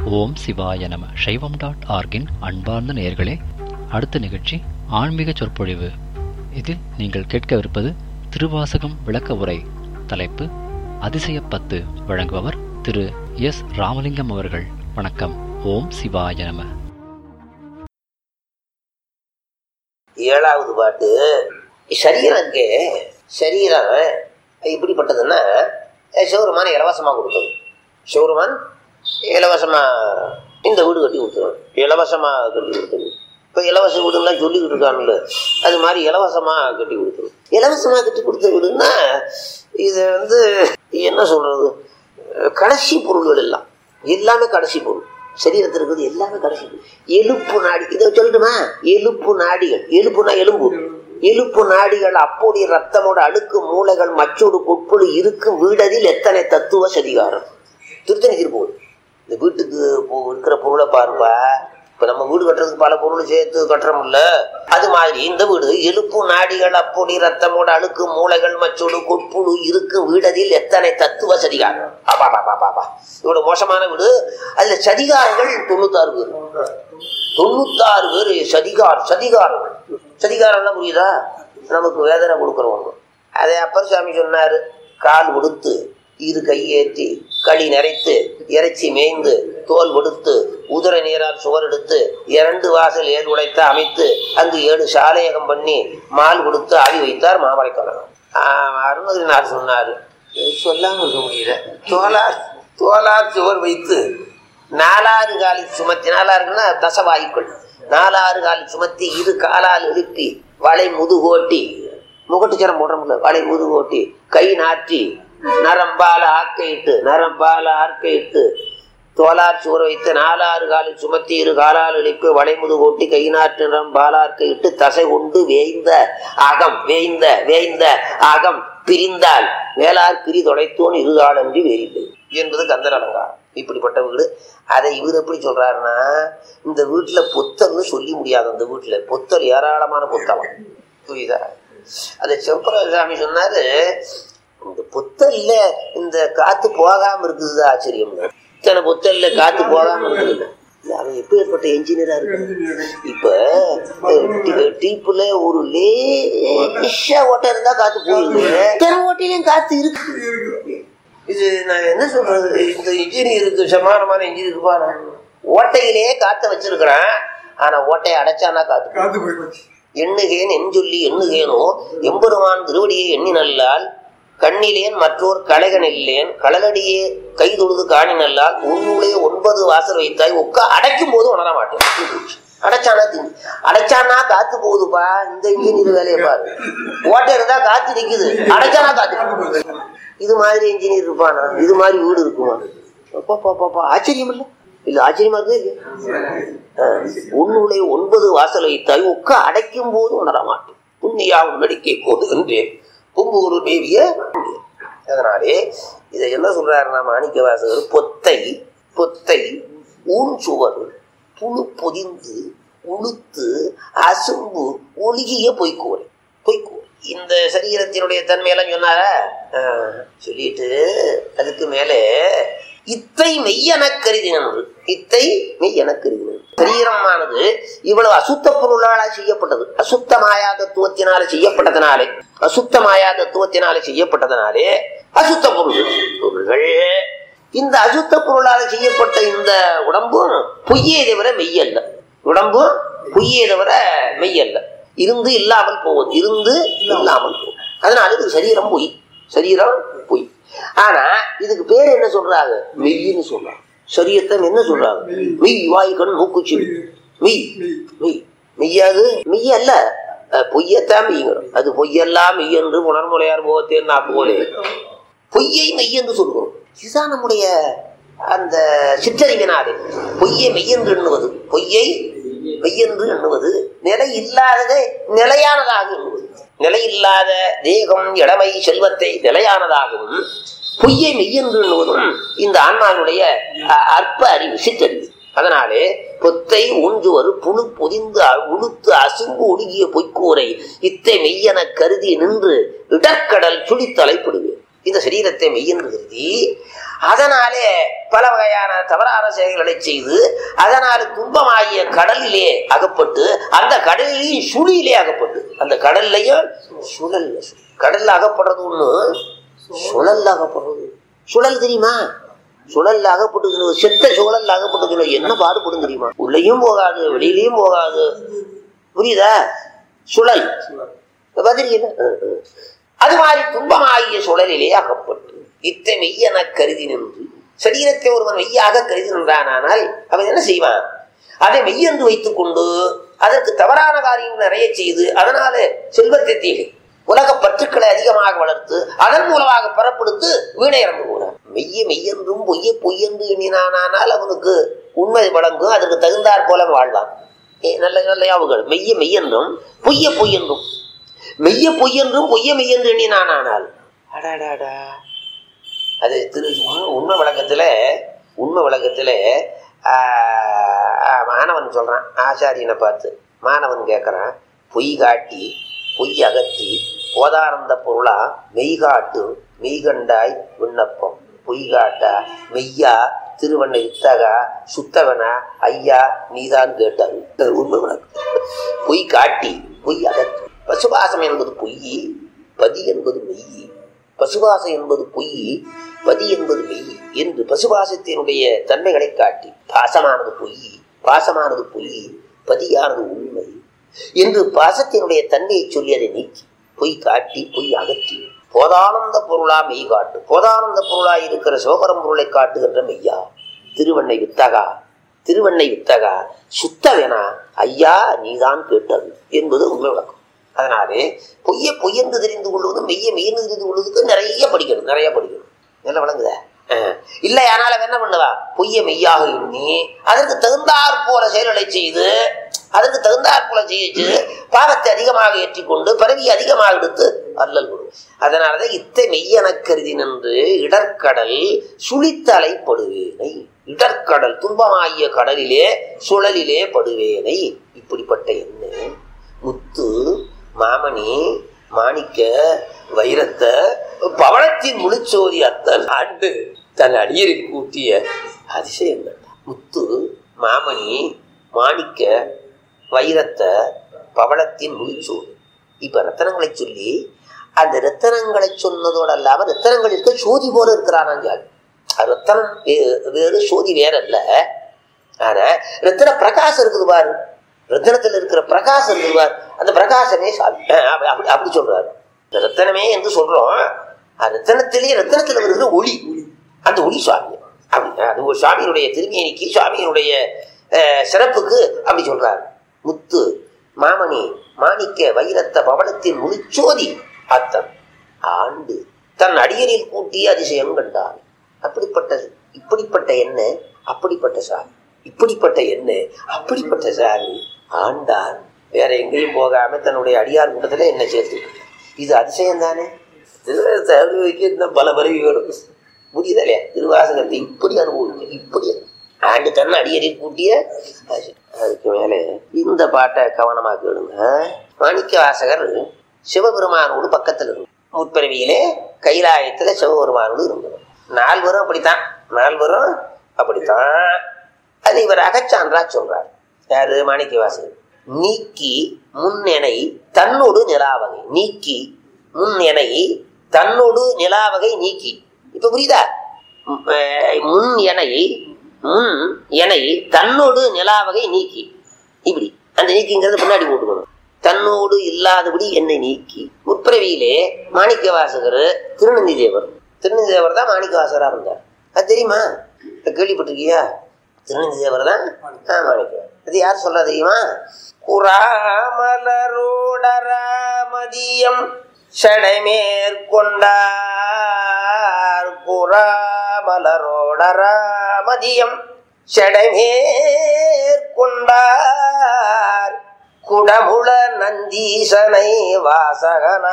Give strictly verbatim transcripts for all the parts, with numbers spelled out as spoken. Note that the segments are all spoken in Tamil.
ஓம் சிவாய நம. சைவம் டாட் ஆர்கின் அன்பார்ந்த நேயர்களே, அடுத்த நிகழ்ச்சி ஆன்மீக சொற்பொழிவு. இதில் நீங்கள் கேட்கவிருப்பது திருவாசகம் விளக்க உரை. தலைப்பு அதிசயப்பத்து. வழங்குபவர் திரு எஸ் ராமலிங்கம் அவர்கள். வணக்கம். ஓம் சிவாய நம. ஏழாவது பாட்டு. சரீரங்க சரீரம் இப்படிப்பட்டதுன்னா சிவருமான் இலவசமாக கொடுத்தது. சிவருமான் இலவசமா இந்த வீடு கட்டி கொடுத்துருவான். இலவசமா கட்டி கொடுத்தது. இப்போ இலவச வீடுலாம் சொல்லிக்கிட்டு இருக்காங்கல்ல, அது மாதிரி இலவசமா கட்டி கொடுத்துரும். இலவசமா கட்டி கொடுத்த வீடுன்னா இது வந்து என்ன சொல்றது, கடைசி பொருள்கள் எல்லாம் எல்லாமே கடைசி பொருள். சரீரத்தில் இருக்கிறது எல்லாமே கடைசி பொருள். எலுப்பு நாடி, இதை சொல்லட்டுமா? எலுப்பு நாடிகள், எலுப்புனா எலும்பு, எலுப்பு நாடிகள் அப்போடைய ரத்தமோட அழுக்கு மூளைகள் மச்சோடு கொட்புழு இருக்கும் வீடதில் எத்தனை தத்துவ சதிகாரம். திருத்தணி திருப்பூர் இந்த வீட்டுக்கு இருக்கிற பொருளை பாருப்பா. இப்ப நம்ம வீடு கட்டுறதுக்கு பல பொருள் சேர்த்து கட்டுறோம்ல, அது மாதிரி இந்த வீடு எலுப்பு நாடிகள் அப்போடி ரத்தமோட அழுக்கு மூளைகள் மச்சோடு கொட்புழு இருக்கும் வீடதில் எத்தனை தத்துவ சதிகாரம். பாப்பா பாப்பா பாப்பா இவ்வளவு மோசமான வீடு. அதுல சதிகாரங்கள் தொண்ணூத்தாறு பேர். தொண்ணூத்தாறு பேர் சதிகார் சதிகாரம் சதிகாரம்னா புரியுதா? நமக்கு வேதனை கொடுக்குறவங்க. அதை அப்பர் சாமி சொன்னாரு. கால் கொடுத்து இரு கையேற்றி களி நிறைத்து இறைச்சி மேய்ந்து தோல் கொடுத்து உதிரை நீரால் சுவர் எடுத்து இரண்டு வாசல் ஏழு உடைத்த அமைத்து அங்கு ஏழு சாலையகம் பண்ணி மால் கொடுத்து ஆவி வைத்தார் மாமலை கழகம். அருணகிரிநாதர் சொன்னாரு, சொல்லாம இருக்க முடியல. தோலார் தோலார் சுவர் வைத்து நாலாறு காலி சுமத்தி, நாலாறுன்னா தசவாயுக்கள், நாலாறு காலி சுமத்தி இரு காலால் எழுப்பி வளை முதுகோட்டி, முகட்டுச்சரம் போடுறோம்ல, வளை முதுகோட்டி கை நாட்டி நரம்பால ஆக்கையிட்டு நரம்பால ஆர்க்கையிட்டு தோலார் சுவர் வைத்து நாலாறு காலில் சுமத்தி இரு காலால் எழுப்பி வளைமுது ஓட்டி கை நாட்டு நிறம் பாலார்க்கையிட்டு தசை கொண்டு வேய்ந்த அகம் வேய்ந்த வேய்ந்த அகம் பிரிந்தால் வேளார் பிரி தொலைத்தோன் இருகாலன்றி வேறில்லை என்பது கந்தர் அலங்காரம். இப்படிப்பட்ட வீடு. அதை இவர் எப்படி சொல்றாருன்னா, இந்த வீட்டுல பொத்தல்னு சொல்லி முடியாது. அந்த வீட்டுல பொத்தல் ஏராளமான பொத்தலம், புரியுதா? அதை சிவபுரசாமி சொன்னாரு, இந்த பொத்தல்ல இந்த காத்து போகாம இருக்குது ஆச்சரியம். இத்தனை பொத்தல்ல காத்து போகாம இருக்குது. அவன் எப்பேற்பட்ட என்ஜினியரா இருக்கு. இப்ப டீப்புல ஒரு லேசா ஓட்டை இருந்தா காத்து போயிருக்கு, இத்தனை ஓட்டையிலும் காத்து இருக்கு. இது நான் என்ன சொல்றது, இந்த இன்ஜினியருக்கு சமானமான இன்ஜினியர் இருப்பானா? ஓட்டையிலேயே காத்த வச்சிருக்கிறான், ஆனா ஓட்டையை அடைச்சானா காத்து காத்து போயிடுச்சு. எண்ணுகேன் என் சொல்லி எண்ணுகேனோ எம்பெருமான் திருவடியை எண்ணி நல்லால் கண்ணிலேன் மற்றோர் கலைகன் இல்லேன் கடலடியே கை தொழுது காணி நல்லால் உன்னுடைய ஒன்பது வாசல் வைத்தாய் உட்கா அடைக்கும் போது உணர மாட்டேன். அடைச்சானா திங்கு அடைச்சானா காத்து போகுதுப்பா. இந்த இன்ஜினியர் வேலையை பாரு. ஓட்டை இருந்தா காத்து நிக்குது, அடைச்சானா காத்து. இது மாதிரி இன்ஜினியர் இருப்பானா? இது மாதிரி வீடு இருக்குமா? பாப்பா ஆச்சரியம் இல்லை? இல்ல ஆச்சரியமா இருக்கு இல்லையா? உன்னுடைய ஒன்பது வாசல் வைத்தாய் உட்கா அடைக்கும் போது உணர மாட்டேன். புண்ணியா உன்னடிக்கை போது என்றேன் பூம்பூரு தேவிய. அதனாலே இதை என்ன சொல்றாருன்னா மாணிக்க வாசகர், பொத்தை பொத்தை ஊன் சுவர் புழு பொதிந்து உளுத்து அசும்பு ஒழுகிய பொய்க்கூரை பொய்க்கூரை. இந்த சரீரத்தினுடைய தன்மையெல்லாம் சொன்னார சொல்லிட்டு அதுக்கு மேலே இத்தை மெய்யென கருதினன்று, இத்தை மெய்யென கருதினன்று. சரீரமானது இவ்வளவு அசுத்த பொருளால செய்யப்பட்டது. அசுத்த மாயா தத்துவத்தினால செய்யப்பட்டதனாலே அசுத்த மாயா தத்துவத்தினாலே செய்யப்பட்டதனாலே அசுத்த பொருள்கள் பொருள்கள் இந்த அசுத்த பொருளால செய்யப்பட்ட இந்த உடம்பும் பொய்யே தவிர மெய்யல்ல. உடம்பும் பொய்யே தவிர மெய்யல்ல. இருந்து இல்லாமல் போவது, இருந்து இல்லாமல் போவது. அதனால இது சரீரம் பொய், சரீரம் பொய். ஆனா இதுக்கு பேர் என்ன சொல்றாங்க? மெய்ன்னு சொல்றாங்க. சரீரத்தை என்ன சொல்றாங்க? மெய் வாய் கண் மூக்குச்சி மெய் மெய் மெய்யாது மெய் அல்ல, பொய்யத்தான் மெய்ங்கிறோம். அது பொய்யெல்லாம் மெய் என்று உணர்முறையார் போகத்தேன் நாக்கு போலே பொய்யை மெய் என்று சொல்கிறோம். இதுதான் நம்முடைய அந்த சிற்றறிவினாலே பொய்யை மெய்யென்று எண்ணுவது, பொய்யை மெய்யென்று எண்ணுவது, நிலை இல்லாததை நிலையானதாக எண்ணுவது. நிலையில்லாத தேகம் இளமை செல்வத்தை நிலையானதாகவும் பொய்யை மெய்யென்று எண்ணுவதும் இந்த ஆன்மாவுடைய அற்ப அறிவு, சிற்றறிவு. அதனாலே பொத்தை ஊன்றுவர் புழு பொதிந்து உளுத்து அசும்பு ஒடுங்கிய பொய்க்கூரை இத்தை மெய்யென கருதி நின்று இடர்கடல் சுழித்தலைப்படுவேன். இந்த சரீரத்தை மெய்யென்று கருதி அதனாலே பல வகையான தவறான செயல்களை செய்து அதனால துன்பமாகிய கடலிலே அகப்பட்டு அந்த கடலிலேயும் சுழியிலே அகப்பட்டு அந்த கடல்லையும் சுழல் கடல்ல அகப்படுறது ஒண்ணு சுழல்ல அகப்படுறது சுழல் தெரியுமா? சுழல்ல அகப்பட்டு செத்த சுழல்ல அகப்பட்டு என்ன பாடுபடும் தெரியுமா? உள்ளேயும் போகாது வெளியிலையும் போகாது. புரியுதா? சுழல் பதிரியில அது மாதிரி துன்பமாகிய சுழலிலே அகப்பட்டு இத்தை மெய்யென கருதி நின்று சரீரத்தை ஒருவன் மெய்யாக கருதி நின்றானால் அவன் என்ன செய்வான்? அதை மெய்யென்று வைத்துக் கொண்டு அதற்கு தவறான காரியங்கள் நிறைய செய்து அதனால செல்வத்தை தீகை உலக பற்றுக்களை அதிகமாக வளர்த்து அதன் மூலமாக பெறப்படுத்து வீணை இறந்து போறான். மெய்ய மெய்யென்றும் பொய்ய பொய்யென்று எண்ணினானால் அவனுக்கு உண்மை வழங்கும். அதற்கு தகுந்தாற் போல வாழ்வான். நல்ல நல்ல யாவுகள் மெய்ய மெய்யென்றும் பொய்ய பொய்யென்றும் மெய்ய பொய்யென்றும் பொய்ய மெய்யென்று எண்ணினானால் அடாடாடா அது திரு உண்மை விளக்கத்துல உண்மை விளக்கத்துல மாணவன் சொல்றான் ஆச்சாரியனை பார்த்து. மாணவன் கேட்கறான், பொய் காட்டி பொய் அகற்றி போதானந்த பொருளா மெய்காட்டு மெய்கண்டாய் விண்ணப்பம். பொய் காட்டா மெய்யா திருவண்ணை வித்தகா சுத்தவனா ஐயா நீதான் கேட்டாரு. உண்மை விளக்கம். பொய் காட்டி பொய் அகற்றி பசுபாசம் என்பது பொய், பதி என்பது மெய். பசுபாசம் என்பது பொய், பதி என்பது மெய் என்று பசுபாசத்தினுடைய தன்மைகளை காட்டி பாசமானது பொய், பாசமானது பொய், பதியானது உண்மை என்று பாசத்தினுடைய தன்மையை சொல்லி அதை நீக்கி பொய் காட்டி பொய் அகற்றி போதானந்த பொருளா மெய் காட்டு. போதானந்த பொருளா இருக்கிற சிவபரம் பொருளை காட்டுகின்ற மெய்யா திருவண்ணை வித்தகா திருவண்ணை வித்தகா சுத்தவனா ஐயா நீதான் கேட்டது என்பது உண்மை விளக்கம். அதனாலே பொய்ய பொய்யென்று தெரிந்து கொள்வது மெய்ய மெய்யென்று தெரிந்து கொள்வதுக்கு நிறைய படிக்கணும் நிறைய படிக்கணும். நல்லா வழங்குத இல்லை. ஆனால் அவன் என்ன பண்ணுவா? பொய்ய மெய்யாக எண்ணி அதற்கு தகுந்தாற் போல செயல்களை செய்து அதற்கு தகுந்தாற் போல செய்து பாவத்தை அதிகமாக ஏற்றிக்கொண்டு பிறவி அதிகமாக எடுத்து அல்லல் விடும். அதனாலதான் இத்தை மெய்யென கருதி நின்று இடர்கடல் சுழித்தலை படுவேனை. இடர்கடல் துன்பமாகிய கடலிலே சுழலிலே படுவேனை. இப்படிப்பட்ட என்ன முத்து மாமணி மாணிக்க வைரத்தை பவளத்தின் முழுச்சோதி அத்தன் ஆண்டு தன் அடியரில் கூட்டிய அதிசயங்கள். முத்து மாமணி மாணிக்க வைரத்தை பவளத்தின் முழுச்சோதி. இப்ப ரத்தனங்களை சொல்லி அந்த ரத்தனங்களை சொன்னதோடு அல்லாம ரத்தனங்கள் இருக்க சோதி போல இருக்கிறான். ரத்தனம் வேறு சோதி வேற இல்ல. ஆனா ரத்தன பிரகாசம் இருக்குது பாரு, ரத்தனத்தில் இருக்கிற பிரகாசம் இருக்குது பாரு, அந்த பிரகாசமே சாமி அப்படி அப்படி சொல்றாரு. ரத்தனமே என்று சொல்றோம், ரத்தனத்திலேயே ரத்தனத்தில் வருகிற ஒளி, அந்த ஒளி சுவாமி அப்படி அது ஒரு சுவாமியினுடைய திருமேனிக்கு சுவாமியினுடைய சிறப்புக்கு அப்படி சொல்றாரு. முத்து மாமணி மாணிக்க வைரத்த பவளத்தின் முழுச்சோதி அத்தன் ஆண்டு தன் அடியரில் கூட்டிய அதிசயம் கண்டார். அப்படிப்பட்ட இப்படிப்பட்ட என்ன அப்படிப்பட்ட சாமி, இப்படிப்பட்ட என்ன அப்படிப்பட்ட சாமி ஆண்டார். வேற எங்கேயும் போகாம தன்னுடைய அடியார் கூட்டத்துல என்ன சேர்த்து. இது அதிசயம் தானே. இந்த பல பறவைகளும் புரியுதா இல்லையா? திருவாசகத்தை இப்படி அனுபவிக்க இப்படி ஆண்டு தன் அடியரில் கூட்டிய. அதுக்கு மேல இந்த பாட்டை கவனமா கேளுங்க. மாணிக்க வாசகர் சிவபெருமானோடு பக்கத்துல இருக்கு. முற்பிறவியிலே கைலாயத்துல சிவபெருமானோடு இருந்தவர். நால்வரும் அப்படித்தான், நால்வரும் அப்படித்தான். அது இவர் அகச்சான்றா சொல்றார். யாரு? மாணிக்க வாசகர். நீக்கி முன்னெனை தன்னோடு நிலாவகை. நீக்கி முன்னெனை தன்னோடு நிலாவகை நீக்கி. இப்ப புரியுதா? முன் எனை முன் எனை தன்னோடு நிலாவகை நீக்கி. இப்படி அந்த நீக்கிங்கிறத பின்னாடி போட்டுக்கணும். தன்னோடு இல்லாதபடி என்னை நீக்கி. முற்பிறவியிலே மாணிக்க வாசகர் திருநந்தி தேவர். திருநந்தி தேவர் தான் மாணிக்க வாசகரா இருந்தார். அது தெரியுமா? கேள்விப்பட்டிருக்கியா? திருநந்தி தேவர் தான் மாணிக்க. அது யார் சொல்றா தெரியுமா? குராமலரோடராமதியம் சடைமேற்கொண்டார். குராமலரோடராமதியம் சடைமேற்கொண்டார். குடமுள நந்தீசனை வாசகனா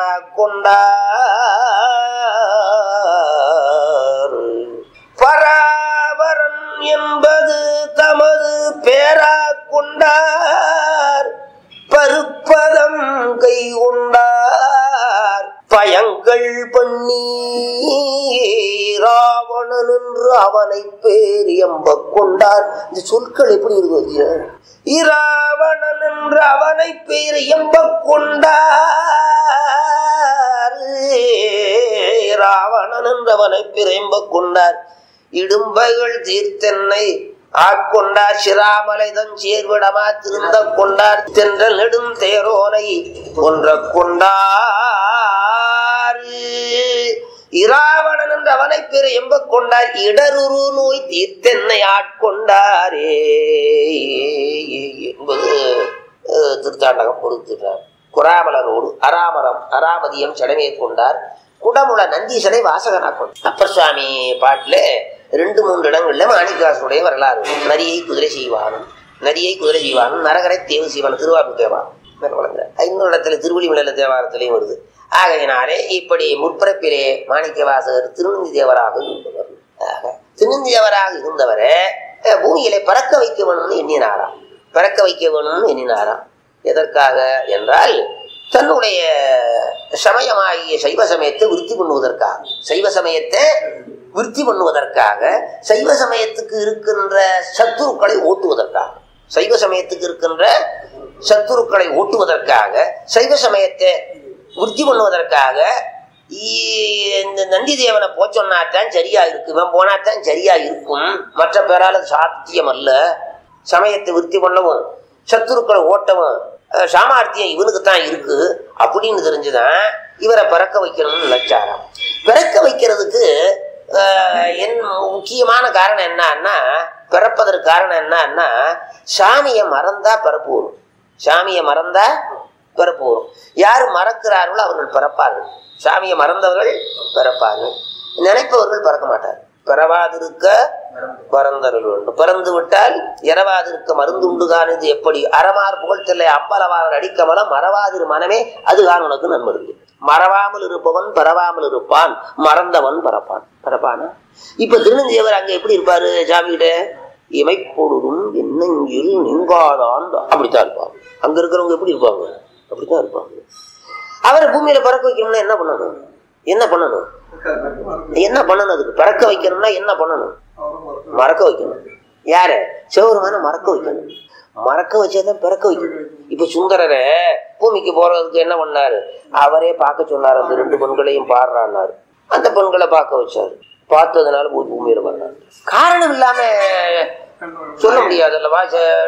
கொண்டார். பராபரன் என்பது தமது பேரா கொண்டார். பருப்பதம் கை கொண்டார். பயங்கள் பண்ணி இராவணன் என்று அவனை பேர் எம்ப கொண்டார். இந்த சொற்கள் எப்படி இருக்கு? இராவணன் என்று அவனை பேர் எம்ப கொண்டார். இராவணன் என்று அவனை பேர் எம்ப கொண்டார். இடும்பைகள் தீர்த்தென்னை ஆட்கொண்டார். சிராமலைதன் சேர்விடமா திருந்த கொண்டார். தென்றல் நெடும் தேரோனை ஒன்ற கொண்டார். இராவணன் என்று அவனை பெற எம்ப கொண்டார். இடருரு நோய் தீர்த்தென்னை ஆட்கொண்டாரே என்பது திருத்தாண்டகம் பொறுத்துட்டார். குராமலரோடு அராமரம் அராமதியம் சடமே கொண்டார். குடமுள நந்தீசனை வாசகனா கொண்டார். அப்பர் சுவாமி பாட்டுல ரெண்டு மூன்று இடங்கள்ல மாணிக்காசனுடைய வரலாறு. நரியை குதிரை செய்வானும் நரியை குதிரை செய்வானும் நரகரை தேவு செய்வானும் திருவாரூர் தேவாரம் இன்னொரு இடத்துல திருவள்ளிமலையில தேவாரத்திலையும் வருது. ஆகையினாலே இப்படி முற்பிறப்பிலே மாணிக்க வாசகர் திருநந்தி தேவராக இருந்தவர். ஆக திருநந்தி தேவராக இருந்தவரை பூமியிலே பறக்க வைக்க வேணும்னு எண்ணினாராம். பறக்க வைக்க வேணும்னு எண்ணினாராம். எதற்காக என்றால் தன்னுடைய சமயமாகிய சைவ சமயத்தை விருத்தி பண்ணுவதற்காக. சைவ சமயத்தை விருத்தி பண்ணுவதற்காக, சைவ சமயத்துக்கு இருக்கின்ற சத்துருக்களை ஓட்டுவதற்காக, சைவ சமயத்துக்கு இருக்கின்ற சத்துருக்களை ஓட்டுவதற்காக, சைவ சமயத்தை விருத்தி பண்ணுவதற்காக இந்த நந்தி தேவனை போச்சொன்னாத்தான் சரியா இருக்கு, இவன் போனாத்தான் சரியா இருக்கும், மற்ற பேரால சாத்தியம் அல்ல. சமயத்தை விருத்தி பண்ணவும் சத்துருக்களை ஓட்டவும் சாமர்த்தியம் இவனுக்கு தான் இருக்கு அப்படின்னு தெரிஞ்சுதான் இவரை பிறக்க வைக்கணும்னு நினைச்சாராம். பிறக்க வைக்கிறதுக்கு என் முக்கியமான காரணம் என்னன்னா, பிறப்பதற்கு காரணம் என்னன்னா, சாமியை மறந்தா பிறப்பு வரும். சாமியை மறந்தா பிறப்பு வரும். யாரு மறக்கிறார்களோ அவர்கள் பிறப்பார்கள். சாமியை மறந்தவர்கள் பிறப்பார்கள். நினைப்பவர்கள் பிறக்க மாட்டார்கள். பிறவாதிருக்க பறந்தருள் வேண்டும். பிறந்து விட்டால் இரவாதிருக்க மருந்துண்டுகான். இது எப்படி? அறமார் புகழ்த்தலை அம்பலவாளர் அடிக்கமலம் மறவாதிரு மனமே அதுகான் உனக்கு நன்மருந்து. மறவாமல் இருப்பவன் பரவாமல் இருப்பான், மறந்தவன் பரப்பான். பரப்பானா? இப்ப திருநெஞ்சேவர் அங்க எப்படி இருப்பாரு? சாமிகிட்ட இமைப்பொழுதும் என்னங்கில் நீங்காதான் அப்படித்தான் இருப்பாங்க. அங்க இருக்கிறவங்க எப்படி இருப்பாங்க? அப்படித்தான் இருப்பாங்க. அவரை பூமியில பறக்க வைக்கணும்னா என்ன பண்ணணும்? என்ன பண்ணணும்? என்ன பண்ணணும்? அதுக்கு பறக்க வைக்கணும்னா என்ன பண்ணணும்? மறக்க வைக்கணும். யாரு? சிவபெருமான மறக்க வைக்கணும். மறக்க வச்சாதான் பிறக்க வைக்கணும். இப்ப சுந்தரரை பூமிக்கு போறதுக்கு என்ன பண்ணாரு? அவரே பார்க்க சொன்னார். அந்த ரெண்டு பெண்களையும் பாடுறாரு. அந்த பெண்களை பார்க்க வச்சாரு. பார்த்ததுனால போய் பூமியில பண்ணாரு. காரணம் இல்லாம சொல்ல முடியாது அல்லவா?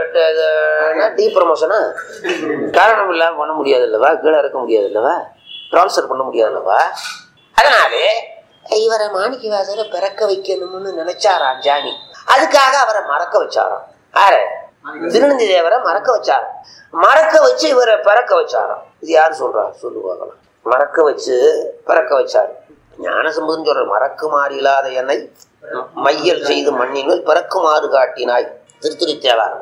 டீ ப்ரமோஷனா காரணம் இல்லாம பண்ண முடியாது அல்லவா? கீழே இறக்க முடியாது அல்லவா? டிரான்ஸ்ஃபர் பண்ண முடியாது அல்லவா? அதனாலே இவரை மாணிக்கவாசரை பிறக்க வைக்கணும்னு நினைச்சாராம் ஜாமி. அதுக்காக அவரை மறக்க வச்சாராம். ஆறு திருநந்தி தேவரை மறக்க வச்சாராம். மறக்க வச்சு இவரை பிறக்க வச்சாராம். இது யாரு சொல்றா? சொல்லுவாங்களாம். மறக்க வச்சு பிறக்க வச்சாரு. ஞானசம்பந்தம் சொல்ற, மறக்குமாறு இல்லாத என்னை மையல் செய்து மண்ணினுள் பிறக்குமாறு காட்டினாய். திருத்துறை தேவாரம்.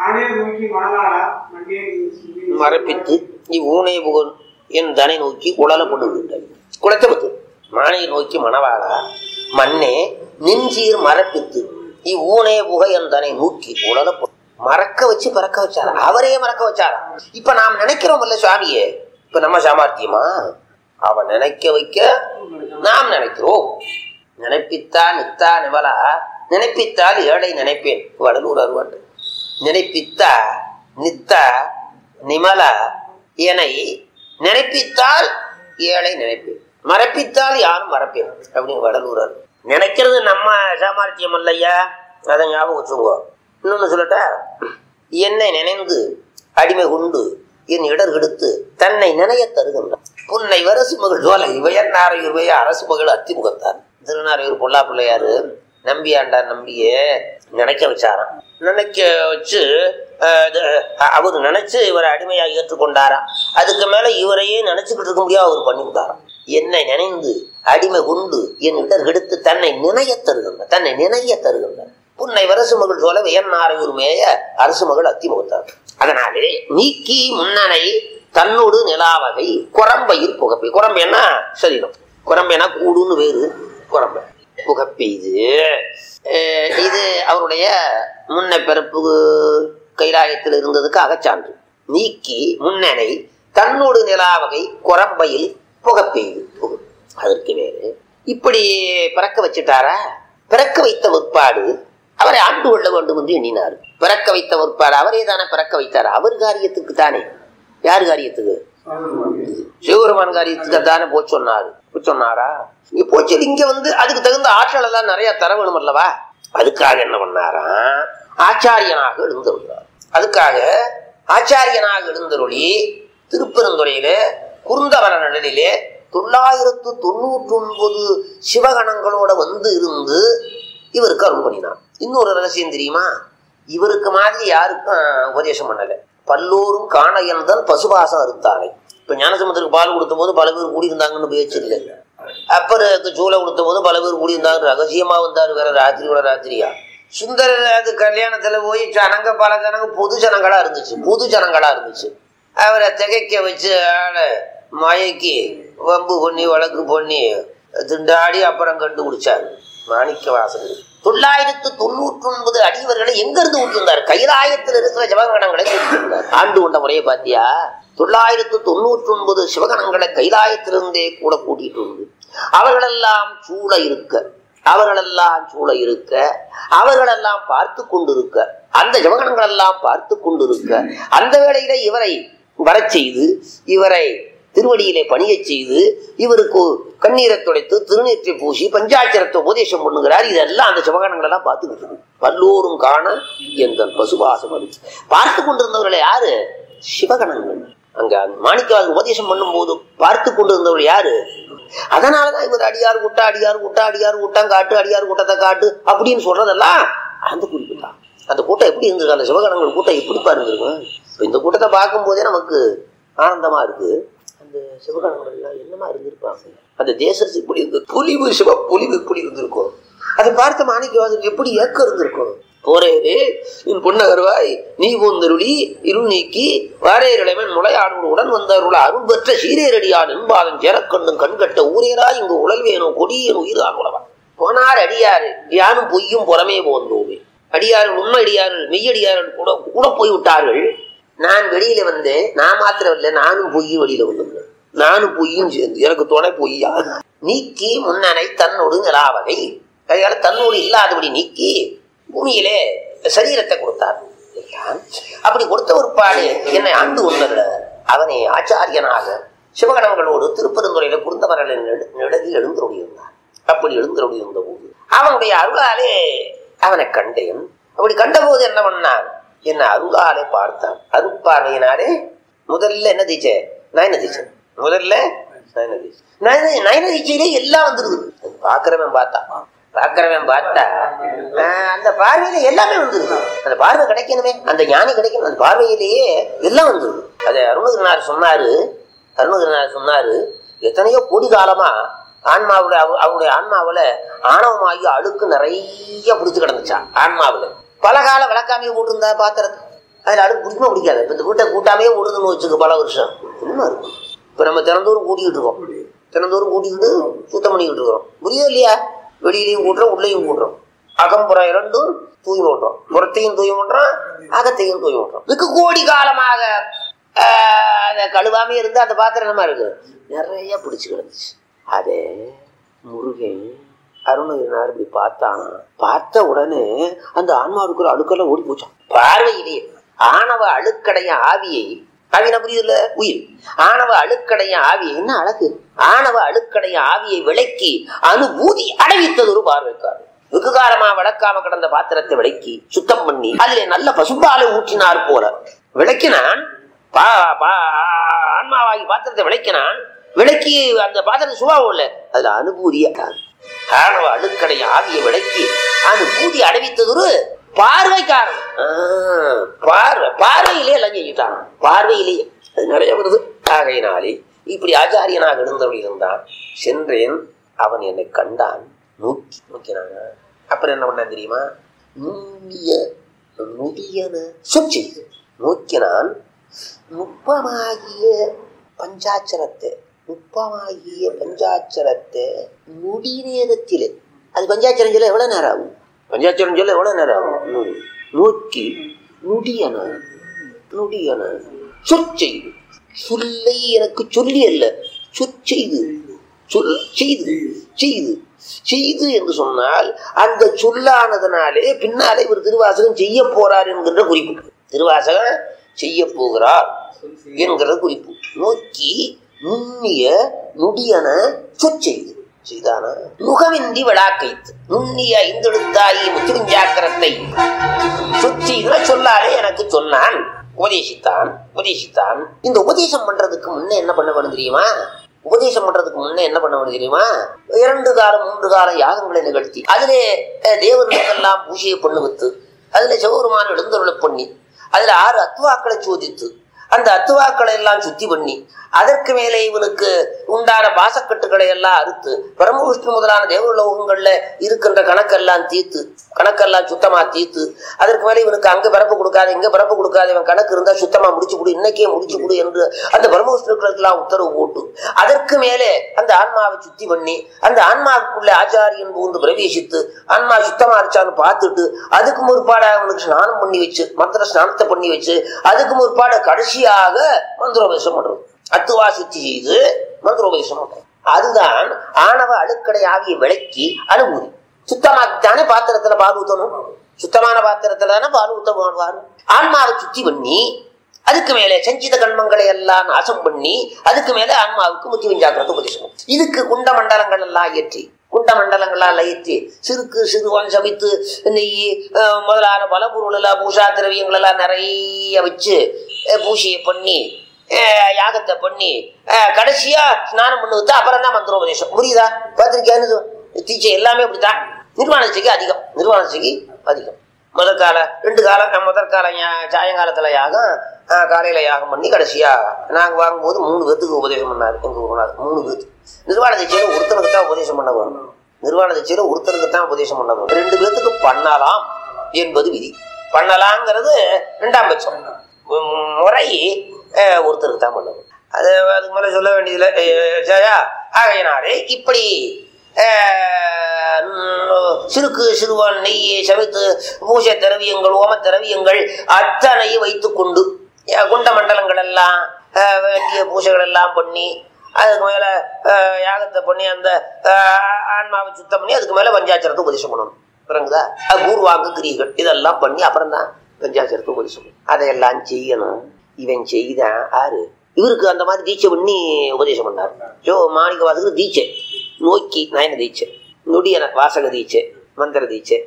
மறப்பித்து நீ ஊனே புகழ் என் தனை நோக்கி உழலப்படுகின்றாய். குளத்தபத்து மானையை நோக்கி மணவாளா மண்ணே நின்சீர் மறப்பித்து நீ ஊனே புகை என் தனை நோக்கி உழலப்படும். மறக்க வச்சு பிறக்க வச்சாரா? அவரே மறக்க வச்சாரா? இப்ப நாம் நினைக்கிறோம் இல்ல சுவாமியே, இப்ப நம்ம சாமர்த்தியமா? அவன் நினைக்க வைக்க நாம் நினைக்கிறோம். நினைப்பித்தா நித்தா நிவலா நினைப்பித்தால் ஏழை நினைப்பேன். வடலூர் அருவாட்டு. நினைப்பித்தா நித்தா நிமலா எனை நினைப்பித்தால் ஏழை நினைப்பேன், மறப்பித்தால் யாரும் மறப்பேன் அப்படின்னு வடலூர் அரு. நினைக்கிறது நம்ம சாமர்த்தியம் இல்லையா? அதை ஞாபகம் வச்சுங்க. இன்னொன்னு சொல்லட்டா, என்னை நினைந்து அடிமை கொண்டு என் இடர் கெடுத்து தன்னை நினைய தருகின்றான். புன்னை வரசு மகள் சோலை வயநாரையூர் வைய அரசு மகள் அத்திமுகத்தார். திருநாரையூர் பொல்லா பிள்ளையாரு நம்பியாண்டார் நம்பிய நினைக்க வச்சாராம். நினைக்க வச்சு அவரு நினைச்சு இவரை அடிமையாக ஏற்றுக்கொண்டாராம். அதுக்கு மேல இவரையே நினைச்சுக்கிட்டு இருக்க முடியாது, அவர் பண்ணி விட்டாராம். என்னை நினைந்து அடிமை கொண்டு என் இடர் கெடுத்து தன்னை நினைய தருகின்ற தன்னை நினைய தருகின்ற புன்னை வரசு மகள் சோலை வயநாரையூர் மேய அரசு மகள் அத்திமுகத்தார். அதனாலே நீக்கி முன்னனை தன்னோடு நிலாவகை குரம்பையில் புகப்பை. குரம்பைன்னா சரீரம், குரம்பைனா கூடுன்னு வேறு. குரம்பை புகப்பை இது இது அவருடைய முன்ன பிறப்பு கைலாயத்தில் இருந்ததுக்கு அகச்சான்று. நீக்கி முன்னனை தன்னோடு நிலாவகை குரம்பையில் புகப்பெய்து. அதற்கு வேறு இப்படி பிறக்க வச்சுட்டாரா? பிறக்க வைத்த முற்பாடு அவரை ஆண்டு கொள்ள வேண்டும் என்று எண்ணினார். பிறக்க வைத்த முற்பாடு அவரே தானே பிறக்க வைத்தார். அவர் காரியத்துக்கு தானே. யாரு காரியத்துக்கு? சிவபெருமான் காரியத்துக்கு தானே போ சொன்னாரு. சொன்னாரா? இங்க போச்சு. இங்க வந்து அதுக்கு தகுந்த ஆற்றல் எல்லாம் நிறைய தர வேணும் அல்லவா? அதுக்காக என்ன பண்ணாரா? ஆச்சாரியனாக எழுந்தருளினார். அதுக்காக ஆச்சாரியனாக எழுந்தருளி திருப்பெருந்துறையிலே குறுந்தவர நிழலிலே தொள்ளாயிரத்து தொண்ணூற்றி ஒன்பது சிவகணங்களோட வந்து இருந்து இவருக்கு அருள் பண்ணினார். இன்னொரு ரகசியம் தெரியுமா? இவருக்கு மாதிரி யாருக்கும் உபதேசம் பண்ணல. பல்லோரும் காண எந்தன் பசுபாசம் அறுத்தானே. இப்ப ஞானசமுத்திரருக்கு பால் கொடுத்த போது பல பேர் கூடியிருந்தாங்கன்னு பேச்சு இல்லை. அப்பருக்கு சூளை கொடுத்த போது பல பேர் கூடியிருந்தாங்க. ரகசியமா வந்தாரு. வேற ராத்திரியோட ராத்திரியா சுந்தர அது கல்யாணத்துல போய் ஜனங்க பல ஜனங்க பொது ஜனங்களா இருந்துச்சு. பொது ஜனங்களா இருந்துச்சு. அவரை திகைக்க வச்சு ஆளை மயக்கி வம்பு பண்ணி வழக்கு பண்ணி திண்டாடி அப்புறம் கண்டுபிடிச்சாரு மாணிக்க வாசகர். தொள்ளாயிரத்து தொண்ணூற்றி ஒன்பது அடியவர்களை எங்க இருந்து ஊட்டியிருந்தார்? கைலாயத்தில் இருக்கிற சிவகணங்களை கூட்டியிருந்தார். ஆண்டு கொண்ட முறையை பாத்தியா? தொள்ளாயிரத்து தொண்ணூற்றி ஒன்பது சிவகணங்களை கைலாயத்திலிருந்தே கூட கூட்டிட்டு வந்து அவர்களெல்லாம் சூழ இருக்க அவர்களெல்லாம் சூழ இருக்க அவர்களெல்லாம் பார்த்து கொண்டிருக்க அந்த சிவகணங்கள் எல்லாம் பார்த்து கொண்டிருக்க அந்த வேளையில இவரை வரச் செய்து இவரை திருவடியிலே பணிய செய்து இவருக்கு கண்ணீரை துடைத்து திருநீற்றை பூசி பஞ்சாட்சரத்தை உபதேசம் பண்ணுகிறார். இதெல்லாம் அந்த சிவகணங்கள் எல்லாம் பார்த்துக்கிட்டு பல்லோரும் காண எந்த பசுபாசம் அடிச்சு பார்த்து கொண்டிருந்தவர்கள் யாரு? சிவகணங்கள். அங்க மாணிக்கவாசகர் உபதேசம் பண்ணும் போது பார்த்து கொண்டிருந்தவர்கள் யாரு? அதனாலதான் இவர் அடியார் கூட்டா அடியார் கூட்டா அடியார் கூட்டம் காட்டு அடியார் கூட்டத்தை காட்டு அப்படின்னு சொல்றதெல்லாம் அந்த குறிப்பு தான். அந்த கூட்டம் எப்படி இருந்திருக்கு? அந்த சிவகணங்கள் கூட்டம் எப்படி பாருங்க. இந்த கூட்டத்தை பார்க்கும் போதே நமக்கு ஆனந்தமா இருக்கு. அந்த சிவகணங்கள் எல்லாம் என்னமா இருந்திருப்பாங்க. அந்த தேசத்து இப்படி இருந்து புலிவு சிவ புலிவு இப்படி இருந்திருக்கும். அதை பார்த்த மாணிக்கவாசகருக்கு எப்படி ஏக்கம் இருந்திருக்கும். போரேரே என் பொன்னகர்வாய் நீ போந்தருளி இருள் நீக்கி வாரேரிழவன் முளையாடு உடன் வந்தருள அருள் பெற்ற சீரேரடியான் என்பாதன் சேரக்கண்ணும் கண்கட்ட ஊரேரா இங்கு உழல் வேணும் கொடியன் உயிரான் உழவா போனார் அடியாறு யானும் பொய்யும் புறமே போந்தோமே. அடியார்கள் உண்மை அடியார்கள் மெய்யடியார்கள் கூட கூட போய்விட்டார்கள். நான் வெளியில வந்து நான் மாத்திரம் இல்லை, நானும் பொய்யும் வெளியில வந்து நானும் பொய்யும் சேர்ந்து எனக்கு துணை பொய்யா நீக்கி முன்னனை தன்னோடு நிலாவகை அதனால தன்னோடு இல்லாதபடி நீக்கி பூமியிலே சரீரத்தை கொடுத்தார். அப்படி கொடுத்த ஒரு பாடு என்னை ஆண்டு கொண்டது. அவனை ஆச்சாரியனாக சிவகணங்களோடு திருப்பெருந்துறையில குறுந்தவர்களின் நிழலில் எழுந்தருளியிருந்தார். அப்படி எழுந்தருளியிருந்த போது அவனுடைய அருளாலே அவனை கண்டேன். அப்படி கண்ட போது என்ன பண்ணான்? என்ன அருளாலே பார்த்தான். அருட்பார்வையினாலே முதல்ல என்ன தீச்ச நயன தீச்சன் முதல்ல நயன தீச்சை நயன தீச்சையிலே எல்லாம் வந்துருது. பாக்குறவன் பார்த்தான் பாக்குறவன் பார்த்தா அந்த பார்வையில எல்லாமே வந்துருது. அந்த பார்வை கிடைக்கணுமே, அந்த ஞானி கிடைக்கணும். அந்த பார்வையிலேயே எல்லாம் வந்துருது. அதை அருணகிரிநாதர் சொன்னாரு. அருணகிரிநாதர் சொன்னாரு எத்தனையோ கோடி காலமா ஆன்மாவுல அவருடைய ஆன்மாவில ஆணவமாகி அழுக்கு நிறைய பிடிச்சு கிடந்துச்சான். ஆன்மாவில பல கால விளக்காமையே போட்டிருந்தா பாத்திரத்தை அதுல அழுக்கு பிடிக்குமா பிடிக்காது. இப்ப இந்த கூட்ட கூட்டாமே ஓடுதுன்னு வச்சுக்க பல வருஷம் என்ன இருக்கும். இப்ப நம்ம தினந்தோறும் கூட்டிக்கிட்டு இருக்கோம். தினந்தோறும் கூட்டிக்கிட்டு சுத்தம் பண்ணிக்கிட்டு இருக்கிறோம். புரியுது இல்லையா? வெளியிலையும் கூட்டுறோம் உள்ளேயும் கூட்டுறோம். அகம்புறம் இரண்டும் தூய் பண்றோம். புறத்தையும் தூய் பண்றோம் அகத்தையும் தூய் பண்றோம். வெகு கோடி காலமாக அத கழுவாமே இருந்து அந்த பாத்திரம் என்னமா இருக்கு நிறைய பிடிச்சு கிடந்துச்சு. அதே முருகன் அருணகிரிநாதர் இப்படி பார்த்தானா பார்த்த உடனே அந்த ஆன்மாவுக்கு ஒரு அழுக்கெல்லாம் ஓடி போச்சான். பார்வையிலேயே ஆணவ அழுக்கடைய ஆவியை ஆவினா புரியுதுல உயிர் ஆணவ அழுக்கடைய ஆவியை என்ன அழகு ஆணவ அழுக்கடைய ஆவியை விளக்கி அனுபூதி அடைவித்தது ஒரு பார்வைக்காரர். வெகு காலமா விளக்காம கிடந்த பாத்திரத்தை விளக்கி சுத்தம் பண்ணி அதுல நல்ல பசும்பாலை ஊற்றினார் போல விளக்கினான். ஆன்மாவாகி பாத்திரத்தை விளக்கினான். விளக்கி அந்த பாத்திரத்தை சுபாவம் இல்ல அதுல அனுபூதியா ஆணவ அழுக்கடைய ஆவியை விளக்கி அனுபூதி அடைவித்தது ஒரு பார்வைக்காரன். பார்வை பார்வையிலே எல்லாம் செஞ்சுட்டான். பார்வையிலேயே அது நிறைய வருது. ஆகையினாலே இப்படி ஆச்சாரியனாக இருந்தபடி இருந்தான். சென்றேன். அவன் என்னை கண்டான். நோக்கி நோக்கினாங்க. அப்புறம் என்ன பண்ணான் தெரியுமா? நுண்ணிய நுடியன சொச்சு நோக்கினான். நுட்பமாகிய பஞ்சாட்சரத்தை நுட்பமாகிய பஞ்சாட்சரத்தை நுடி நேரத்திலே அது பஞ்சாட்சரம் சொல்ல எவ்வளவு நேரம் ஆகும்? பஞ்சாட்சரம் சொல்ல எவ்வளவு நேரம் ஆகும்? நோக்கி நுடியன நுடியன சொற்செய்து சொல்லை எனக்கு சொல்லி அல்ல சொற்செய்து சொல் செய்து செய்து செய்து என்று சொன்னால் அந்த சொல்லானதனாலே பின்னாலே இவர் திருவாசகம் செய்ய போறார் என்கின்ற குறிப்பு. திருவாசகம் செய்ய போகிறார் என்கிற குறிப்பு. நோக்கி நுண்ணிய நுடியன சொற்செய்து செய்தான நுகமின்றி விளாக்கைத்து நுண்ணிய ஐந்தெழுத்தாயி முத்திருஞ்சாக்கரத்தை சொற்செய்து சொல்லாலே எனக்கு சொன்னான், உபதேசித்தான் உபதேசித்தான் இந்த உபதேசம் பண்றதுக்கு முன்ன என்ன பண்ண வேணும் தெரியுமா? உபதேசம் பண்றதுக்கு முன்ன என்ன பண்ண வேணும் தெரியுமா? இரண்டு காலம் மூன்று காலம் யாகங்களை நிகழ்த்தி அதிலே தேவர்களுக்கெல்லாம் பூஜையை பண்ணு வைத்து அதுல சிவபெருமான எழுந்தருளை பண்ணி அதுல ஆறு அத்துவாக்களை சோதித்து அந்த அத்துவாக்களை எல்லாம் சுத்தி பண்ணி அதற்கு மேலே இவனுக்கு உண்டான பாசக்கட்டுகளை எல்லாம் அறுத்து பிரம்மவிஷ்ணு முதலான தேவலோகங்கள்ல இருக்கின்ற கணக்கெல்லாம் தீர்த்து கணக்கெல்லாம் சுத்தமா தீர்த்து அதற்கு மேலே இவனுக்கு அங்க பிறப்பு கொடுக்காது இங்க பிறப்பு கொடுக்காது, இவன் கணக்கு இருந்தா சுத்தமா முடிச்சு கொடு, இன்னைக்கே முடிச்சு கொடு என்று அந்த பிரம்மவிஷ்ணுக்களுக்கெல்லாம் உத்தரவு போட்டு அதற்கு மேலே அந்த ஆன்மாவை சுத்தி பண்ணி அந்த ஆன்மாவுக்குள்ள ஆச்சாரியன் புகுந்து பிரவேசித்து ஆன்மா சுத்தமா இருச்சான்னு பார்த்துட்டு அதுக்கு முற்பாட அவனுக்கு ஸ்நானம் பண்ணி வச்சு மந்திர ஸ்நானத்தை பண்ணி வச்சு அதுக்கு முற்பாட கடைசியாக மந்திரோபதேசம் பண்றது. அத்துவா சுத்தி செய்து மந்திரோபதேசம் பண்றது. அதுதான் ஆணவ அழுக்கடை ஆகிய விளக்கி அனுபூதி. சுத்தமாத்தானே பாத்திரத்துல பால் ஊத்தணும், சுத்தமான பாத்திரத்துல தானே பால் ஊத்த பண்ணுவாரு. ஆன்மாவை சுத்தி பண்ணி அதுக்கு மேலே சஞ்சித கண்மங்களை எல்லாம் நாசம் பண்ணி அதுக்கு மேலே ஆன்மாவுக்கு முத்தி விஞ்சாக்கிறத உபதேசம். இதுக்கு குண்ட மண்டலங்கள் எல்லாம் ஏற்றி குண்ட மண்டலங்களால் ஏற்றி சிறுக்கு சிறுவன் சமைத்து நெய் முதலான பல பொருள் எல்லாம் பூஷா திரவியங்கள் எல்லாம் நிறைய வச்சு பூஜையை பண்ணி யாகத்தை பண்ணி கடைசியா ஸ்நானம் பண்ணுவது அப்புறம் தான் மந்திரோபதேசம். புரியுதா? பார்த்திருக்கியான்னு தீச்சை எல்லாமே அப்படித்தான். நிர்வாண தீச்சைக்கு அதிகம் நிர்வாண தீச்சைக்கு அதிகம். முதல் கால ரெண்டு காலம் முதல் காலம் சாயங்காலத்துல யாகம் காலையில யாகம் பண்ணி கடைசியா நாங்க வாங்கும்போது மூணு பேத்துக்கு உபதேசம் பண்ணாரு எங்க குருநாதர். மூணு பேத்து நிர்வாண தீட்சையில ஒருத்தருக்கு தான் உபதேசம் பண்ண வரும். நிர்வாண தீட்சையில ஒருத்தருக்கு தான் உபதேசம் பண்ண வரும். ரெண்டு பேத்துக்கு பண்ணலாம் என்பது விதி. பண்ணலாங்கிறது ரெண்டாம் பட்சம். முறை ஒருத்தருக்கு தான் பண்ண வரும். அது அதுக்கு மேல சொல்ல வேண்டியதுல ஜயா. ஆகையினாலே இப்படி சிறுக்கு சிறுவான் நெய்யை சமைத்து பூஜை திரவியங்கள் ஓம திரவியங்கள் அத்தனையும் வைத்து கொண்டு குண்ட மண்டலங்கள் எல்லாம் வேண்டிய பூஜைகள் எல்லாம் பண்ணி அதுக்கு மேல யாகத்தை பண்ணி அந்த ஆன்மாவை சுத்தம் பண்ணி அதுக்கு மேல பஞ்சாட்சரத்தை உபதேசம் பண்ணணும். பிறகுதா அது பூர்வாங்க கிரிகள் இதெல்லாம் பண்ணி அப்புறம் தான் பஞ்சாட்சரத்தை உபதேசம் பண்ணணும். அதையெல்லாம் செய்யணும். இவன் செய்தான் ஆறு இவருக்கு அந்த மாதிரி தீட்சை பண்ணி உபதேசம் பண்ணார். ஜோ மாணிக்க வாசகருக்கு தீட்சை நோக்கி நயன தீட்சை நொடியன வாசக தீட்சை மந்திர தீட்சை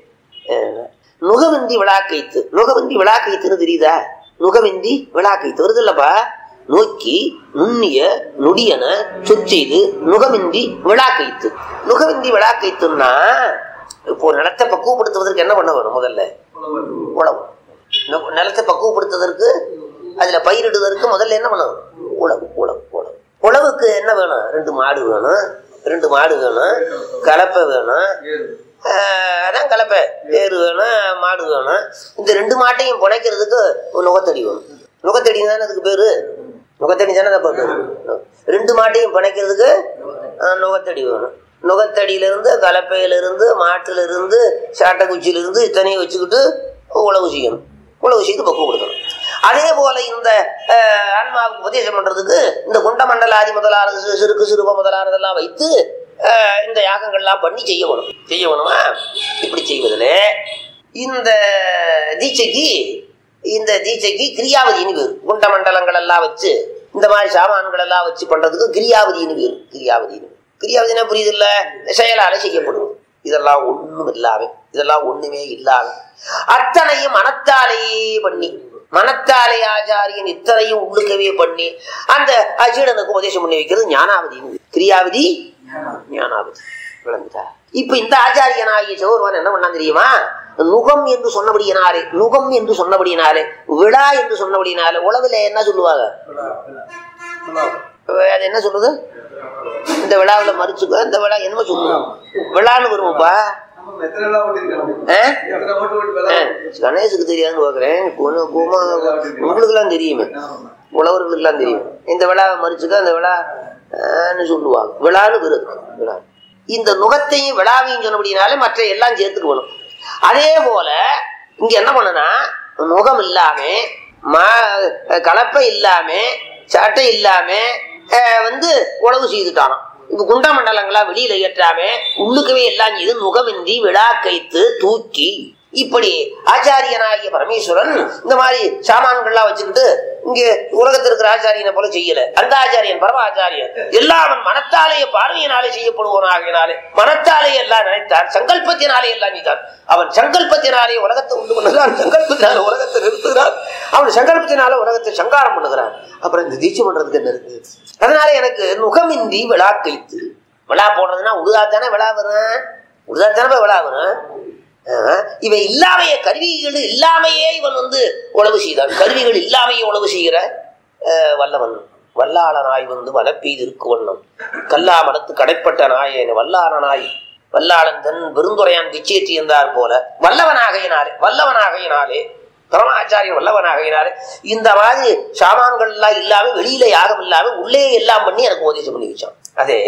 நுகவந்தி விழாக்கைத்து. நுகவந்தி விழாக்கைத்துன்னு தெரியுதா? நுகவந்தி விழாக்கைத்து வருது இல்லப்பா. நோக்கி நுண்ணிய நொடியன சொற்செய்து நுகமின்றி விழாக்கைத்து. நுகவின்றி விழாக்கைத்துன்னா இப்போ நிலத்தை பக்குவப்படுத்துவதற்கு என்ன பண்ண வேணும்? முதல்ல உழவு. நிலத்தை பக்குவப்படுத்துவதற்கு அதுல பயிரிடுவதற்கு முதல்ல என்ன பண்ணணும்? உழவு உழவு உழவு உழவுக்கு என்ன வேணும்? ரெண்டு மாடு வேணும் ரெண்டு மாடு வேணும் கலப்பை வேணும். அதான் கலப்பை ஏறு வேணும் மாடு வேணும். இந்த ரெண்டு மாட்டையும் புனைக்கிறதுக்கு நுகத்தடி வேணும். நுகத்தடி தானே அதுக்கு பேரு. நுகத்தடி தானே தான் பேரு. ரெண்டு மாட்டையும் புனைக்கிறதுக்கு நுகத்தடி வேணும். நுகத்தடியிலிருந்து கலப்பையிலிருந்து மாட்டிலிருந்து சாட்டைக்குச்சியிலிருந்து இத்தனையும் வச்சுக்கிட்டு உழவு செய்யணும். உழவு செய்து பக்குவம் கொடுக்கணும். அதே போல இந்த ஆன்மாவுக்கு உபதேசம் பண்றதுக்கு இந்த குண்ட மண்டலாதி முதலானது சிறுக்கு சிறுவ முதலானதெல்லாம் வைத்து இந்த யாகங்கள்லாம் பண்ணி செய்யணும் செய்யணுமா. இப்படி செய்வதில் இந்த தீட்சைக்கு இந்த தீட்சைக்கு கிரியாவதினு பேரு. குண்ட மண்டலங்கள் எல்லாம் வச்சு இந்த மாதிரி சாமான்கள் எல்லாம் வச்சு பண்றதுக்கு கிரியாவதினு பேரு. கிரியாவதினு கிரியாவதினா புரியுது இல்ல? செயலால செய்யப்படும். இதெல்லாம் ஒண்ணும் இல்லாம இதெல்லாம் ஒண்ணுமே இல்லாம அத்தனையும் மனத்தாலேயே பண்ணி மனத்தாலே ஆச்சாரியன் இத்தனையும் உள்ளுக்கவே பண்ணி அந்த அச்சீடனுக்கு உபதேசம் பண்ணி வைக்கிறது ஞானாவதி. கிரியாவதி ஞானாவதி விளங்குதா? இப்ப இந்த ஆச்சாரியனாகிய சிவபெருமான் என்ன பண்ணா தெரியுமா? நுகம் என்று சொன்னபடியினாலே நுகம் என்று சொன்னபடியினாலே விழா என்று சொன்னபடினாலே உழவுல என்ன சொல்லுவாங்க? அது என்ன சொல்லுது? இந்த விழாவில் மறிச்சுக்க இந்த விழா என்ன சொல்லுவோம்? விழான்னு வருவோம்ப்பா. கணேசுக்கு தெரியாதுன்னு பாக்குறேன். உங்களுக்கு எல்லாம் தெரியுமே, உழவர்களுக்கு எல்லாம் தெரியும். இந்த விழாவை மறிச்சுக்க அந்த விழா சொல்லுவாங்க. விழான்னு வருது. விழா இந்த நுகத்தையும் விழாவையும் சொன்னபடினாலே மற்ற எல்லாம் சேர்த்துக்கு வேணும். அதே போல இங்க என்ன பண்ணுனா நுகம் இல்லாம கலப்பை இல்லாம சட்டை இல்லாம வந்து உழவு செய்துட்டானோ. இப்ப குண்ட மண்டலங்களா வெளியில ஏற்றாம உள்ளுக்கவே எல்லாம் இது நுகமின்றி விழா கைத்து தூக்கி இப்படி ஆச்சாரியனாகிய பரமேஸ்வரன் இந்த மாதிரி சாமான்கள்லாம் வச்சுக்கிட்டு இங்க உலகத்தில் இருக்கிற ஆச்சாரியனை போல செய்யல. அந்த ஆச்சாரியன் பரம ஆச்சாரியன் எல்லாம் அவன் மனத்தாலேயே பார்வையினாலே செய்யப்படுவனாகினாலே மனத்தாலே எல்லாம் நினைத்தான், சங்கல்பத்தினாலே எல்லாம் செய்தான். அவன் சங்கல்பத்தினாலே உலகத்தை உண்டு பண்ணுகிறான், சங்கல்பத்தினால உலகத்தை நிறுத்துகிறான், அவன் சங்கல்பத்தினால உலகத்தை சங்காரம் பண்ணுகிறான். அப்புறம் இந்த தீட்சை பண்றதுக்கு என்ன இருக்கு? அதனால எனக்கு நுகமின்றி விழா கைத்து, விழா போடுறதுன்னா உழுதாத்தானே விழா வரும், உழுதாத்தானே விழா வரும். இவை இல்லாமைய கருவிகள் இல்லாமையே இவன் வந்து உழவு செய்தான். கருவிகள் இல்லாமையே உழவு செய்கிற வல்லவன் வல்லாள நாய் வந்து வனப்பீது இருக்கு வண்ணம் கல்லா மனத்து கடைப்பட்ட நாயன் வல்லாள நாய் வல்லாளன் தன் பெருந்துரையான் பிச்சேற்றி இருந்தார் போல வல்லவனாகையினாலே வல்லவனாகையினாலே பரமாச்சாரியன் வல்லவனாகையினாலே இந்த மாதிரி சாமான்கள் எல்லாம் இல்லாம வெளியில யாகம் இல்லாம உள்ளே எல்லாம் பண்ணி எனக்கு உபதேசம் பண்ணி வச்சான். அதே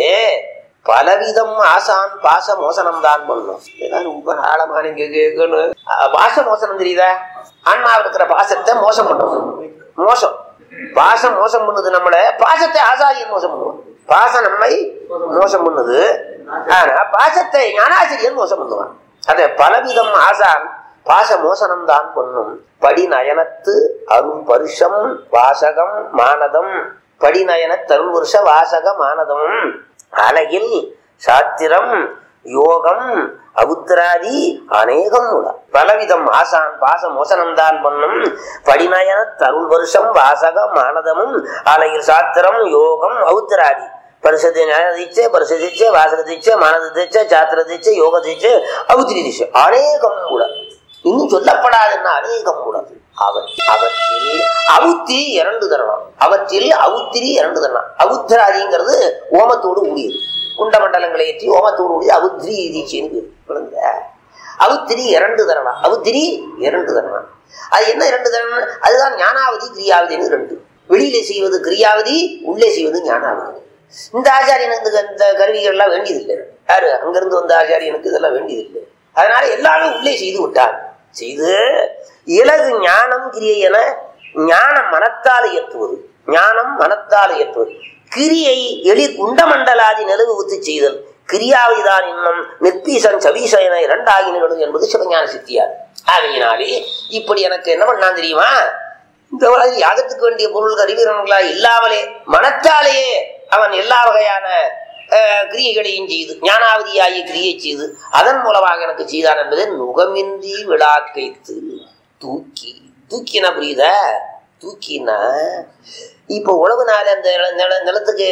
பலவிதம் ஆசான் பாச மோசனம் தான் பண்ணும். ரொம்ப ஆழமா நீங்க கேட்கணும். பாச மோசனம் தெரியுதா? ஆன்மாவில் இருக்கிற பாசத்தை மோசம் பண்ணும். மோசம் பாசம் மோசம் பண்ணுது நம்மள, பாசத்தை ஆசாரியன் மோசம் பண்ணுவோம். பாசம் நம்மை மோசம் பண்ணுது, ஆனா பாசத்தை ஞானாசிரியன் மோசம் பண்ணுவான். அத பலவிதம் ஆசான் பாச மோசனம் தான் பண்ணும். படி நயனத்து அருள் பருஷம் வாசகம் மானதம். படிநயன தருள் வருஷ வாசக மானதம் அலையில் சாத்திரம் யோகம் அவுத்திராதி அநேகம் பலவிதம் ஆசான் பாச மோசனம் தான் பண்ணும். படிநயன தருள் வருஷம் வாசக மானதமும் அலையில் சாத்திரம் யோகம் அவுத்திராதி பரிசத்தை ஞான தீட்சை பரிசு தீட்சை வாசக தீட்சை மானத தீட்சை சாத்திர தீட்சை யோக தீட்சை அவுத்திரி தீட்சை அநேகம் கூட. இன்னும் சொல்லப்படாதுன்னா அநேகம் கூட. அவற்றில் அவுத்திரி இரண்டு தரணும். அவற்றில் அவுத்திரி இரண்டு தரணும். அவுத்திராதிங்கிறது ஓமத்தோடு கூடியது. குண்ட மண்டலங்களை ஏற்றி ஓமத்தோடு கூடியது அவுத்திரி தீட்சைன்னு பேரு. அவுத்திரி இரண்டு தரணும். அவுத்திரி இரண்டு தரணும். அது என்ன இரண்டு தரணும்? அதுதான் ஞானாவதி கிரியாவதின்னு ரெண்டு. வெளியில செய்வது கிரியாவதி, உள்ளே செய்வது ஞானாவதி. இந்த ஆச்சாரியனுக்கு இந்த கருவிகள் எல்லாம் வேண்டியதில்லை. யாரு அங்கிருந்து வந்த ஆச்சாரியனுக்கு இதெல்லாம் வேண்டியதில்லை. அதனால எல்லாமே உள்ளே செய்து விட்டார். செய்து இலகு ஞானம் கிரியை என ஞானம் மனத்தால் ஏற்றுவது. ஞானம் மனத்தால் ஏற்றுவது. கிரியை எளிர் குண்டமண்டலாதி நிலவு ஊத்து செய்தல். கிரியாவதிதான் இன்னும் நெற்பீசன் சபீசன் என இரண்டாகி நிகழும் என்பது சிவஞான சித்தியார். ஆகையினாலே இப்படி எனக்கு என்ன பண்ணான் தெரியுமா? இந்த மாதிரி யாகத்துக்கு வேண்டிய பொருள் கருவிகளா இல்லாமலே மனத்தாலேயே அவன் எல்லா வகையான கிரியைகளையும் செய்து ஞானாவதியாகி கிரியை செய்து அதன் மூலமாக எனக்கு செய்தான் என்பதை நுகமின்றி விழா கைத்து தூக்கி. தூக்கினா புரியுத? தூக்கினா இப்ப உழவுனால அந்த நிலத்துக்கு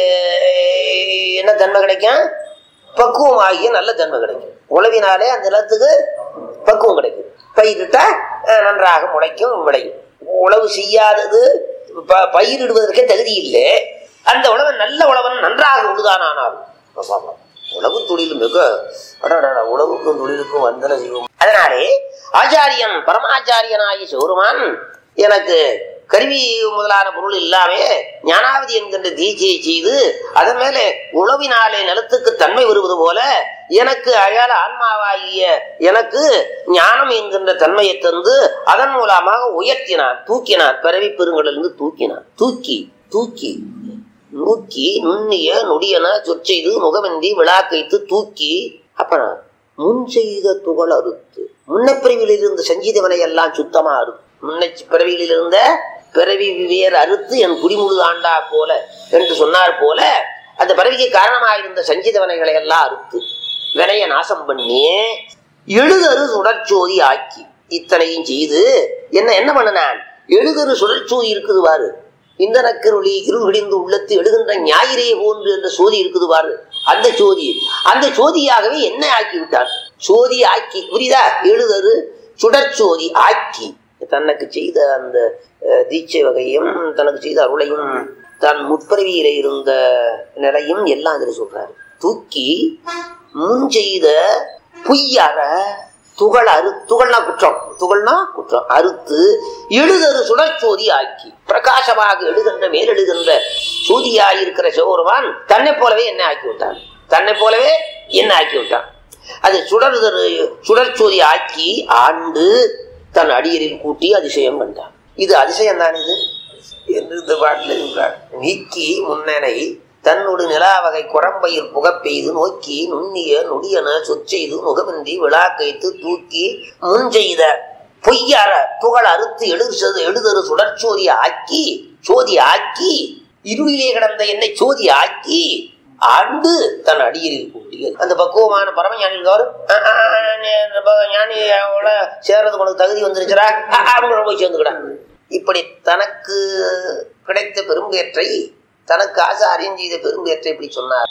என்ன தன்மை கிடைக்கும்? பக்குவம் ஆகிய நல்ல தன்மை கிடைக்கும். உழவினாலே அந்த நிலத்துக்கு பக்குவம் கிடைக்கும். பயிரிட்டா நன்றாக முளைக்கும், விளையும். உழவு செய்யாதது பயிரிடுவதற்கே தகுதி இல்லை. அந்த உழவன் நல்ல உழவன் நன்றாக உழுதானானாலும் உழவு தொழில் மிக உழவுக்கும் தொழிலுக்கும் வந்தன செய்வோம். அதனாலே ஆச்சாரியன் பரமாச்சாரியனாகிய சிவருமான் எனக்கு கருவி முதலான பொருள் இல்லாமே ஞானாவதி என்கின்ற தீட்சையை செய்து அதன் மேலே உழவினாலே நிலத்துக்கு தன்மை வருவது போல எனக்கு அழகான ஆன்மாவாகிய எனக்கு ஞானம் என்கின்ற தன்மையை தந்து அதன் மூலமாக உயர்த்தினான், தூக்கினான். பிறவி பெருங்களிலிருந்து தூக்கினான். தூக்கி தூக்கி நூக்கி நுண்ணிய நொடியன சொற்செய்து முகமின்றி விழா கைத்து தூக்கி. அப்புறம் முன் செய்த துகள் அறுத்து முன்ன பிறவியில் இருந்த சஞ்சீதவனை எல்லாம் சுத்தமா அறுத்து முன்ன பிறவியில் இருந்த பிறவி வேறு அறுத்து என் குடிமுழு ஆண்டா போல என்று சொன்னார் போல அந்த பிறவிக்கு காரணமாக இருந்த சஞ்சீதவனைகளை எல்லாம் அறுத்து வினைய நாசம் பண்ணி எழுதரு சுடற்சோதி ஆக்கி இத்தனையும் செய்து என்ன என்ன பண்ணினான்? எழுதரு சுடற்சோதி இருக்குது பாரு. இந்த நக்கருளி இருவிடிந்து உள்ளத்து எழுகின்ற ஞாயிறே போன்று என்ற சோதி இருக்குது பாரு. அந்த சோதி அந்த சோதியாகவே என்ன ஆக்கி விட்டார்? சோதி ஆக்கி புரியுதா? எழுதரு சுடற்சோதி ஆக்கி தனக்கு செய்த அந்த தீட்சை வகையும் தனக்கு செய்த அருளையும் தன் முற்பிறவியில இருந்த நிலையும் எல்லாம் அதில் சொல்றாரு. தூக்கி முன் செய்த பொய்யார துகள் அறு துகள்னா குற்றம் துகள்னா குற்றம் அறுத்து எழுதரு சுடற்சோதி ஆக்கி பிரகாசமாக எழுகின்ற மேலெழுகின்ற சோதியாயிருக்கிற சிவபெருமான் தன்னை போலவே என்ன ஆக்கி விட்டான். தன்னை போலவே என்ன ஆக்கி விட்டான். அது சுடர்தரு சுடற்சோதி ஆக்கி ஆண்டு தன் அடியரில் கூட்டி அதிசயம் கண்டான். இது அதிசயம் தான். இது என்று இந்த பாட்டில் நீக்கி முன்னனை தன்னுடைய நிலாவகை குரம்பையில் புகப்பெய்து நோக்கி நுண்ணிய நொடியன சொச்செய்து முகமின்றி விழா கைத்து தூக்கி முன்செய்த பொய்யார புகழ் அறுத்து எழுது எழுதரு சுடற்சோதி ஆக்கி சோதி ஆக்கி இருளிலே கிடந்த என்னை சோதி ஆக்கி ஆண்டு தன் அடியில் கூடிய அந்த பக்குவமான பரமஞானி இருக்காரு. ஞானியோட சேர்றதுக்கு உனக்கு தகுதி வந்துருச்சுரா, அவங்களோட போய் சேர்ந்துக்கிடா. இப்படி தனக்கு கிடைத்த பெரும்பேற்றை, தனக்கு ஆசாரியம் செய்த பெரும்பேற்றை இப்படி சொன்னார்.